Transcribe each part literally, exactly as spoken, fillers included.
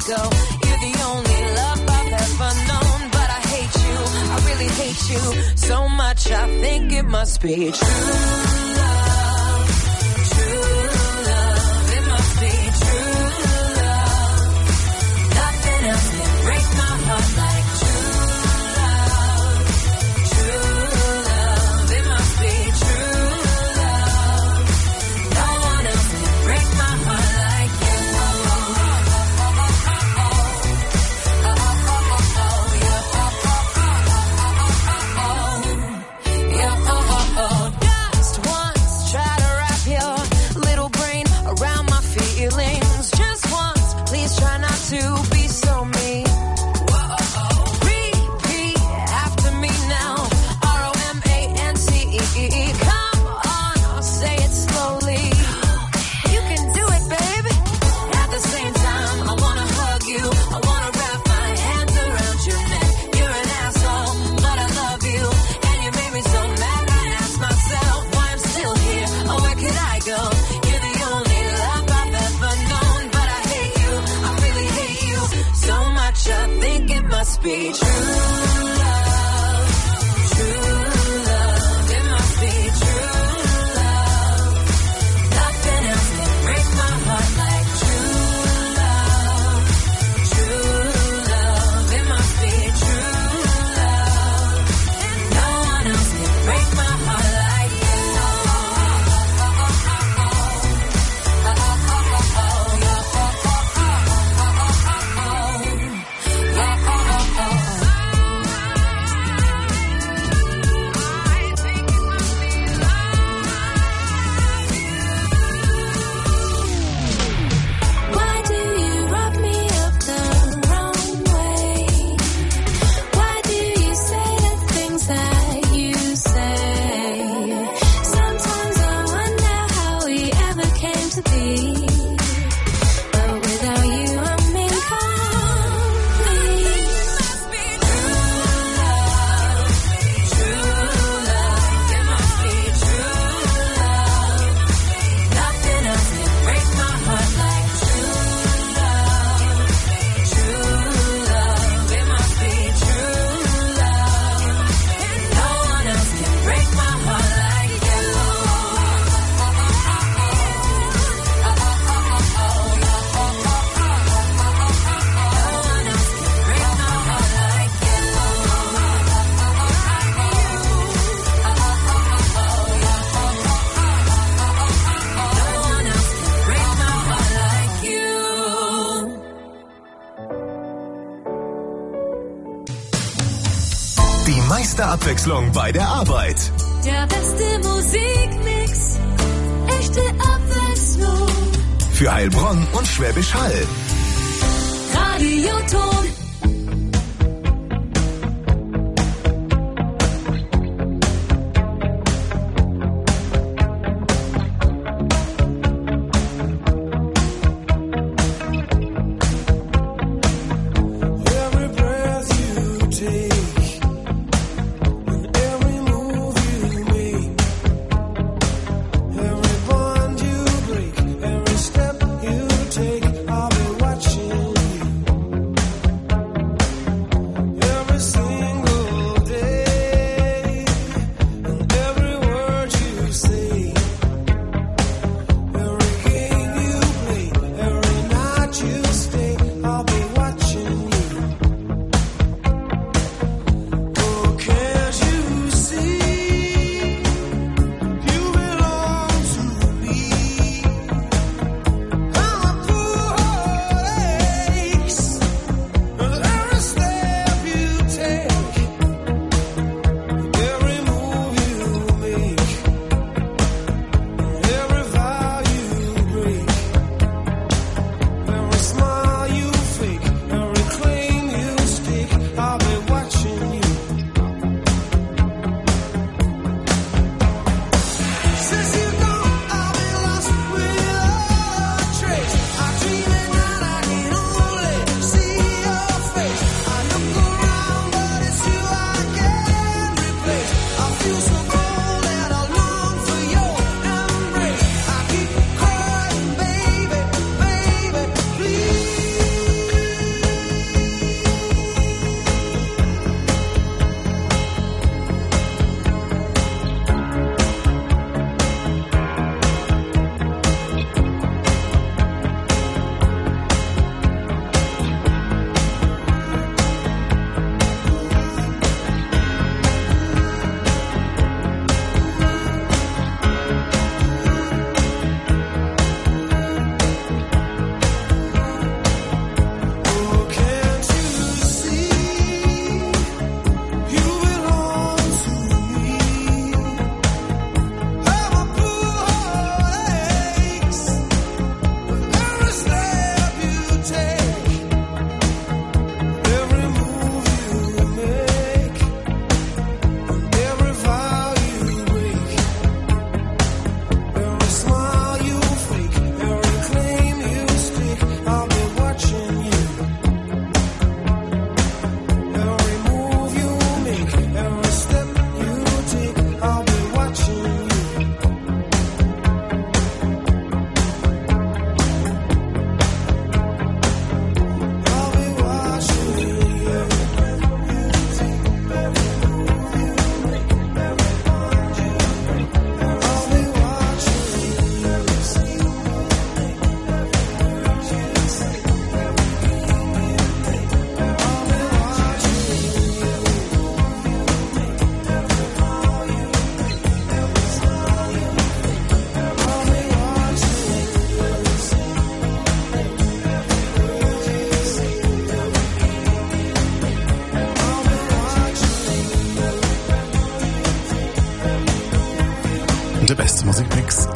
go. You're the only love I've ever known, but I hate you, I really hate you so much. I think it must be true love, true love. It must be true love. Nothing else can break my heart like true love, true love. It must be true love. No one else can break my heart like you. Just once, try to wrap your little brain around my feelings. Just once, please try not to be so mean. Repeat after me now. R O M A N T E. Come on, I'll say it slowly. You can do it, baby. At the same time, I wanna hug you. I wanna wrap my hands around your neck. You're an asshole, but I love you. And you made me so mad, I ask myself why I'm still here. Oh, where could I go? You're the only love I've ever known, but I hate you, I really hate you so much. I think it must be true love, true love. It must be true love. Nothing else can break my heart like true love, true love. It must be true love. No one else can break my heart like you. Why do you rub me up the wrong way? Why do you say the things that you say? Sometimes I wonder how we ever came to be. But without you, I'm incomplete. It must be true love, true love. It must be true love. Nothing else can break my heart like true love, true love. It must be true love. No one else can break my heart like you. No one else can break my heart like you. No one else can break my heart like you. Die meiste Abwechslung bei der Arbeit. Der beste Musikmix, echte Abwechslung. Für Heilbronn und Schwäbisch Hall. Radioton. Every breath you take, and every move you make, every bond you break, every step you take, I'll be watching you.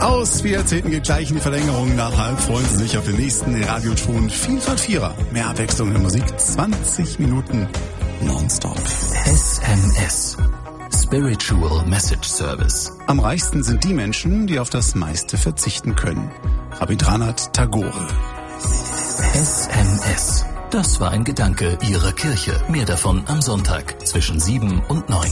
Aus, wir erzählten geht gleich in die Verlängerung. Nach halb freuen Sie sich auf den nächsten Radioton Vielfalt Vierer. Mehr Abwechslung in der Musik, zwanzig Minuten nonstop. S M S. Spiritual Message Service. Am reichsten sind die Menschen, die auf das meiste verzichten können. Rabindranath Tagore. S M S. Das war ein Gedanke Ihrer Kirche. Mehr davon am Sonntag zwischen sieben und neun.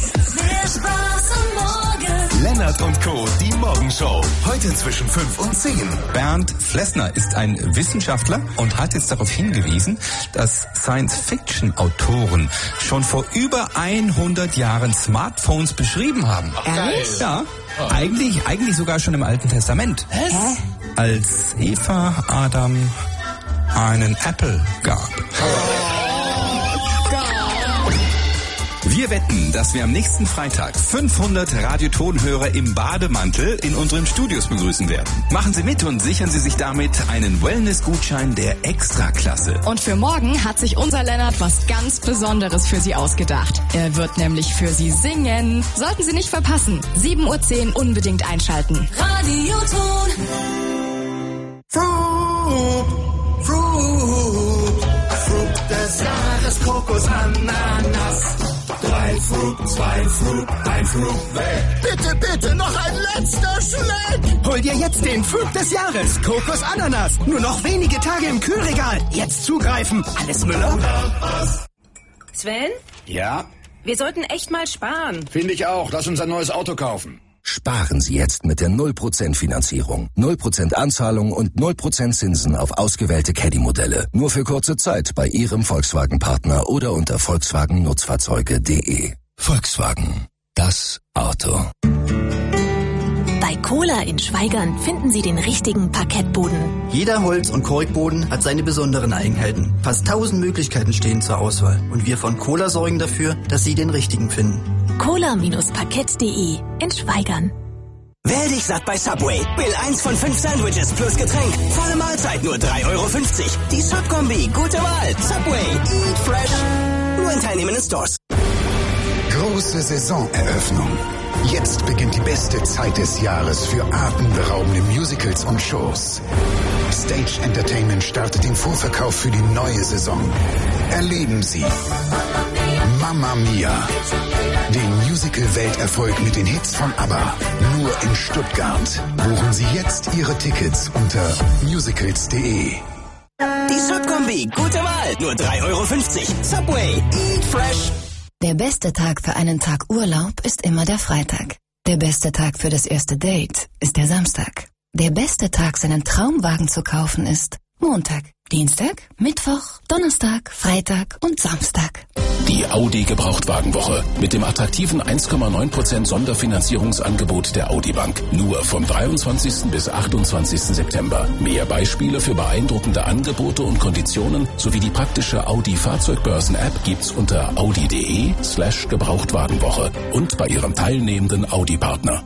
Lennart und Co., die Morgenshow. Heute zwischen fünf und zehn. Bernd Flessner ist ein Wissenschaftler und hat jetzt darauf hingewiesen, dass Science-Fiction-Autoren schon vor über hundert Jahren Smartphones beschrieben haben. Ehrlich? Ja, eigentlich, eigentlich sogar schon im Alten Testament. Was? Als Eva Adam einen Apple gab. Wir wetten, dass wir am nächsten Freitag fünfhundert Radiotonhörer im Bademantel in unseren Studios begrüßen werden. Machen Sie mit und sichern Sie sich damit einen Wellness-Gutschein der Extraklasse. Und für morgen hat sich unser Lennart was ganz Besonderes für Sie ausgedacht. Er wird nämlich für Sie singen. Sollten Sie nicht verpassen. sieben Uhr zehn unbedingt einschalten. Radioton. Fruit, Fruit, Fruit des Jahres, Kokos, Ananas. Drei Fruit, zwei Fruit, ein Fruit weg. Bitte, bitte, noch ein letzter Schleck. Hol dir jetzt den Fruit des Jahres, Kokos Ananas. Nur noch wenige Tage im Kühlregal. Jetzt zugreifen. Alles Müller? Sven? Ja? Wir sollten echt mal sparen. Finde ich auch. Lass uns ein neues Auto kaufen. Sparen Sie jetzt mit der null Prozent Finanzierung. null Prozent Anzahlung und null Prozent Zinsen auf ausgewählte Caddy-Modelle. Nur für kurze Zeit bei Ihrem Volkswagen-Partner oder unter volkswagen nutzfahrzeuge punkt de. Volkswagen. Das Auto. Bei Kohler in Schwaigern finden Sie den richtigen Parkettboden. Jeder Holz- und Korkboden hat seine besonderen Eigenheiten. Fast tausend Möglichkeiten stehen zur Auswahl. Und wir von Kohler sorgen dafür, dass Sie den richtigen finden. Kohler Parkett punkt de in Schwaigern. Wähl dich satt bei Subway. Will eins von fünf Sandwiches plus Getränk. Volle Mahlzeit nur drei Euro fünfzig. Die Subkombi. Gute Wahl. Subway. Eat fresh. Nur in teilnehmenden Stores. Große Saisoneröffnung. Jetzt beginnt die beste Zeit des Jahres für atemberaubende Musicals und Shows. Stage Entertainment startet den Vorverkauf für die neue Saison. Erleben Sie Mamma Mia, den Musical-Welterfolg mit den Hits von ABBA. Nur in Stuttgart. Buchen Sie jetzt Ihre Tickets unter musicals punkt de. Die Subkombi. Gute Wahl. Nur drei Euro fünfzig. Subway. Eat fresh. Der beste Tag für einen Tag Urlaub ist immer der Freitag. Der beste Tag für das erste Date ist der Samstag. Der beste Tag, seinen Traumwagen zu kaufen, ist Montag, Dienstag, Mittwoch, Donnerstag, Freitag und Samstag. Die Audi Gebrauchtwagenwoche mit dem attraktiven eins Komma neun Prozent Sonderfinanzierungsangebot der Audi Bank. Nur vom dreiundzwanzigsten bis achtundzwanzigsten September. Mehr Beispiele für beeindruckende Angebote und Konditionen sowie die praktische Audi Fahrzeugbörsen-App gibt's unter audi punkt de slash Gebrauchtwagenwoche und bei Ihrem teilnehmenden Audi-Partner.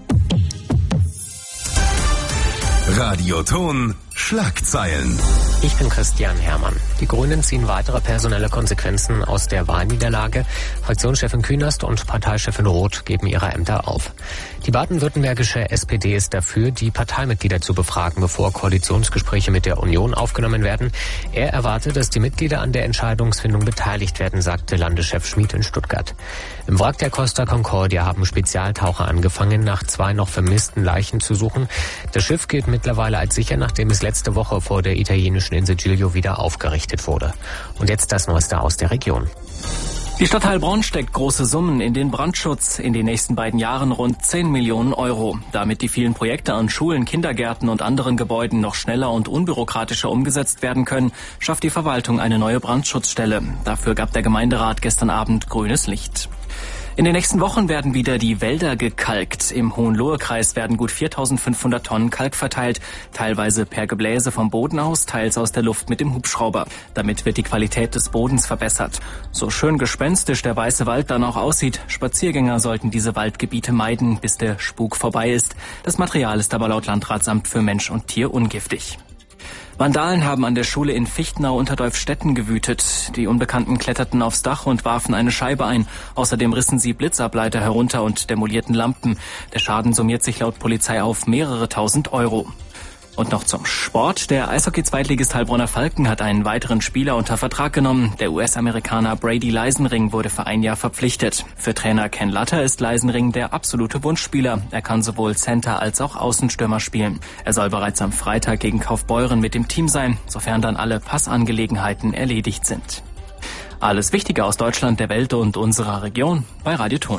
Radioton Schlagzeilen. Ich bin Christian Herrmann. Die Grünen ziehen weitere personelle Konsequenzen aus der Wahlniederlage. Fraktionschefin Künast und Parteichefin Roth geben ihre Ämter auf. Die baden-württembergische S P D ist dafür, die Parteimitglieder zu befragen, bevor Koalitionsgespräche mit der Union aufgenommen werden. Er erwartet, dass die Mitglieder an der Entscheidungsfindung beteiligt werden, sagte Landeschef Schmid in Stuttgart. Im Wrack der Costa Concordia haben Spezialtaucher angefangen, nach zwei noch vermissten Leichen zu suchen. Das Schiff gilt mittlerweile als sicher, nachdem es letzte Woche vor der italienischen Insel Giglio wieder aufgerichtet wurde. Und jetzt das Neueste aus der Region. Die Stadt Heilbronn steckt große Summen in den Brandschutz. In den nächsten beiden Jahren rund zehn Millionen Euro. Damit die vielen Projekte an Schulen, Kindergärten und anderen Gebäuden noch schneller und unbürokratischer umgesetzt werden können, schafft die Verwaltung eine neue Brandschutzstelle. Dafür gab der Gemeinderat gestern Abend grünes Licht. In den nächsten Wochen werden wieder die Wälder gekalkt. Im Hohenlohe-Kreis werden gut viertausendfünfhundert Tonnen Kalk verteilt, teilweise per Gebläse vom Boden aus, teils aus der Luft mit dem Hubschrauber. Damit wird die Qualität des Bodens verbessert. So schön gespenstisch der weiße Wald dann auch aussieht, Spaziergänger sollten diese Waldgebiete meiden, bis der Spuk vorbei ist. Das Material ist aber laut Landratsamt für Mensch und Tier ungiftig. Vandalen haben an der Schule in Fichtenau-Unterdolfstetten gewütet. Die Unbekannten kletterten aufs Dach und warfen eine Scheibe ein. Außerdem rissen sie Blitzableiter herunter und demolierten Lampen. Der Schaden summiert sich laut Polizei auf mehrere tausend Euro. Und noch zum Sport. Der Eishockey-Zweitligist Heilbronner Falken hat einen weiteren Spieler unter Vertrag genommen. Der U S-Amerikaner Brady Leisenring wurde für ein Jahr verpflichtet. Für Trainer Ken Latter ist Leisenring der absolute Wunschspieler. Er kann sowohl Center als auch Außenstürmer spielen. Er soll bereits am Freitag gegen Kaufbeuren mit dem Team sein, sofern dann alle Passangelegenheiten erledigt sind. Alles Wichtige aus Deutschland, der Welt und unserer Region bei Radio Thon.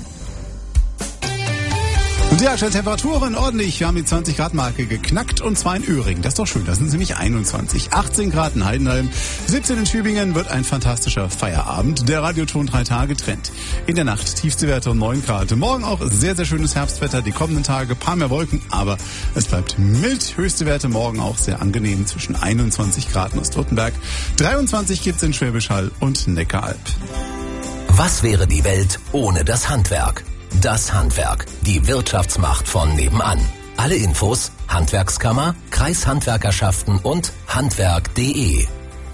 Und die Temperaturen ordentlich. Wir haben die zwanzig Grad Marke geknackt und zwar in Öhring. Das ist doch schön. Das sind nämlich einundzwanzig. achtzehn Grad in Heidenheim. siebzehn in Tübingen. Wird ein fantastischer Feierabend. Der Radioton drei Tage Trend. In der Nacht tiefste Werte um neun Grad. Morgen auch sehr, sehr schönes Herbstwetter. Die kommenden Tage paar mehr Wolken, aber es bleibt mild. Höchste Werte morgen auch sehr angenehm zwischen einundzwanzig Grad in Ostwürttemberg. dreiundzwanzig gibt's in Schwäbisch Hall und Neckaralb. Was wäre die Welt ohne das Handwerk? Das Handwerk, die Wirtschaftsmacht von nebenan. Alle Infos Handwerkskammer, Kreishandwerkerschaften und handwerk punkt de.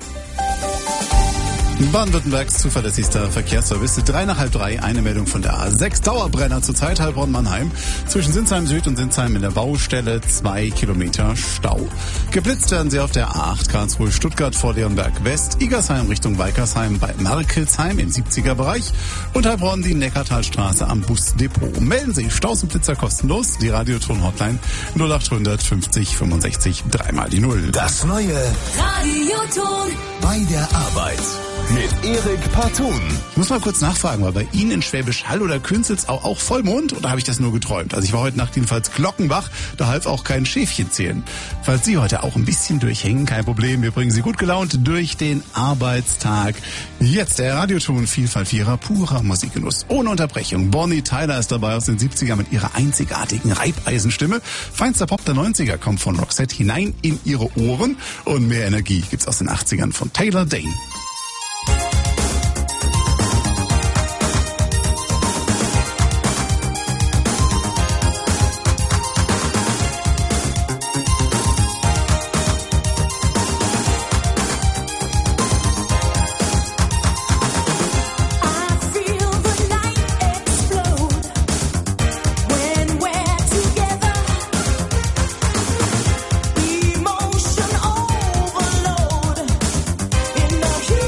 Baden-Württembergs zuverlässigster Verkehrsservice. Drei nach halb drei, eine Meldung von der A sechs. Dauerbrenner zurzeit Heilbronn-Mannheim. Zwischen Sinsheim Süd und Sinsheim in der Baustelle zwei Kilometer Stau. Geblitzt werden sie auf der A acht Karlsruhe-Stuttgart vor Leonberg West. Igersheim Richtung Weikersheim bei Markelsheim im siebziger Bereich. Und Heilbronn die Neckartalstraße am Busdepot. Melden Sie Staus und Blitzer kostenlos. Die Radioton-Hotline null achthundert fünfzig fünfundsechzig dreimal die Null. Das neue Radioton bei der Arbeit. Mit Erik Partun. Ich muss mal kurz nachfragen, war bei Ihnen in Schwäbisch Hall oder Künzelsau auch Vollmond oder habe ich das nur geträumt? Also ich war heute Nacht jedenfalls glockenwach, da half auch kein Schäfchen zählen. Falls Sie heute auch ein bisschen durchhängen, kein Problem, wir bringen Sie gut gelaunt durch den Arbeitstag. Jetzt der Radioton Vielfalt Vierer, purer Musikgenuss, ohne Unterbrechung. Bonnie Tyler ist dabei aus den siebzigern mit ihrer einzigartigen Reibeisenstimme. Feinster Pop der neunziger kommt von Roxette hinein in Ihre Ohren und mehr Energie gibt's aus den achtzigern von Taylor Dane. Emotion overload in the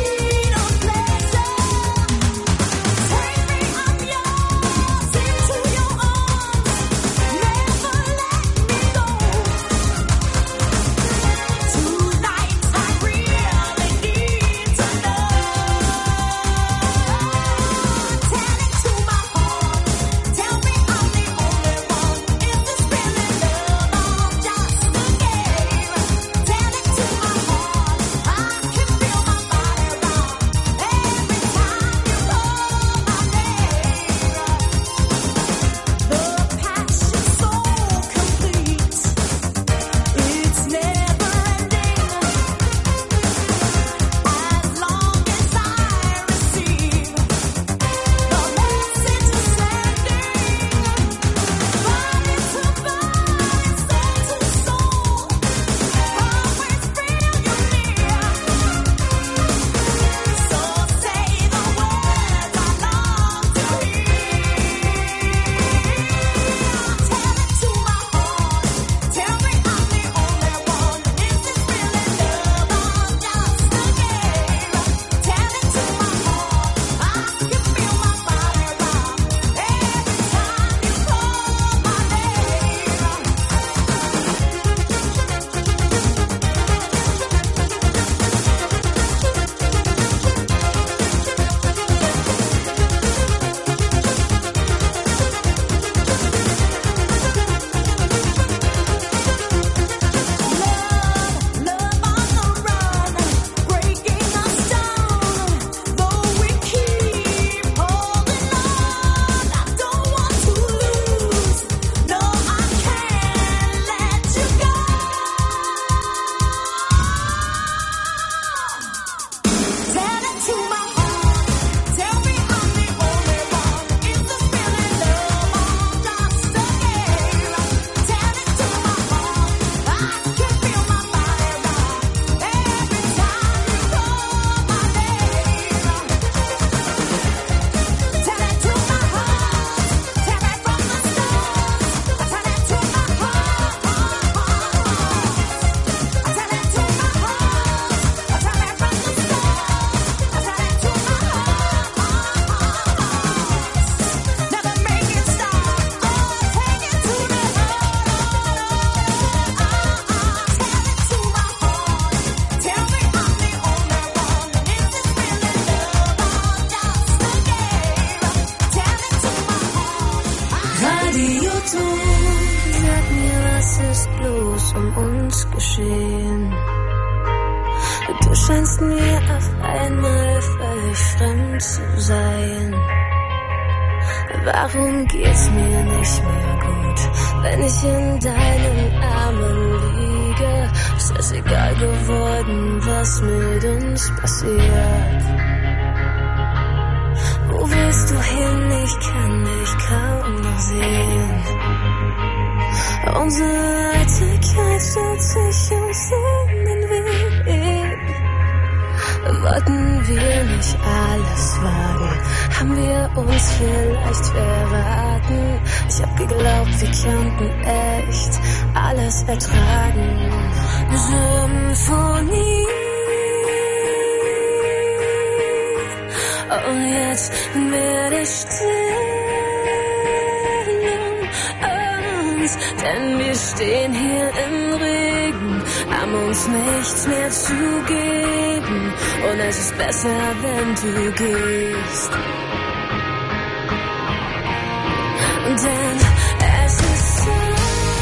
ist bloß um uns geschehen. Du scheinst mir auf einmal völlig fremd zu sein. Warum geht's mir nicht mehr gut, wenn ich in deinen Armen liege? Ist es egal geworden, was mit uns passiert? Wo willst du hin? Ich kann dich kaum noch sehen. Unsere Eitelkeit stellt sich uns in den Weg. Wollten wir nicht alles wagen? Haben wir uns vielleicht verraten? Ich hab geglaubt, wir könnten echt alles ertragen. Symphonie. Und jetzt werde ich still um uns, denn wir stehen hier im Regen, haben uns nichts mehr zu geben. Und es ist besser, wenn du gehst. Denn es ist Zeit,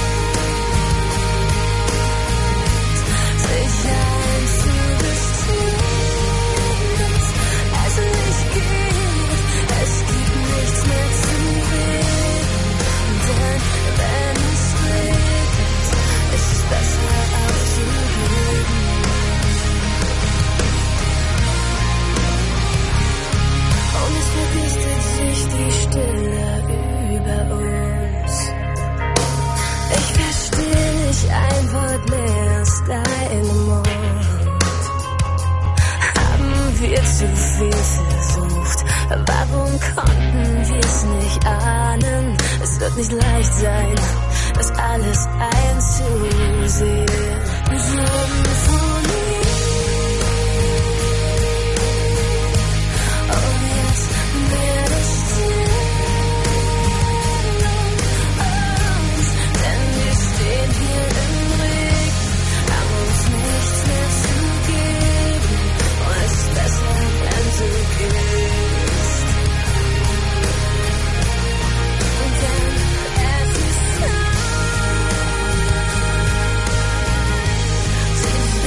sich einzugestehen, dass es nicht geht. Es gibt nichts mehr zu reden. Denn wenn es regnet, ist es besser aufzugeben. Und es verdichtet sich die Stille über uns. Ich verstehe nicht ein Wort mehr aus deinem Mund. Haben wir zu viel versucht? Warum konnten wir es nicht ahnen? Es wird nicht leicht sein, das alles einzusehen. Symphonie. Und jetzt werde ich still um uns, denn wir stehen hier im Regen, haben uns nichts mehr zu geben. Und es ist besser, wenn du gehst. Und denn es ist Zeit, sich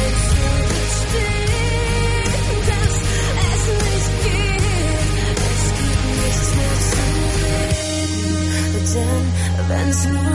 einzugestehen, dass es nicht geht. Es gibt nichts mehr zu reden, denn wenn's nur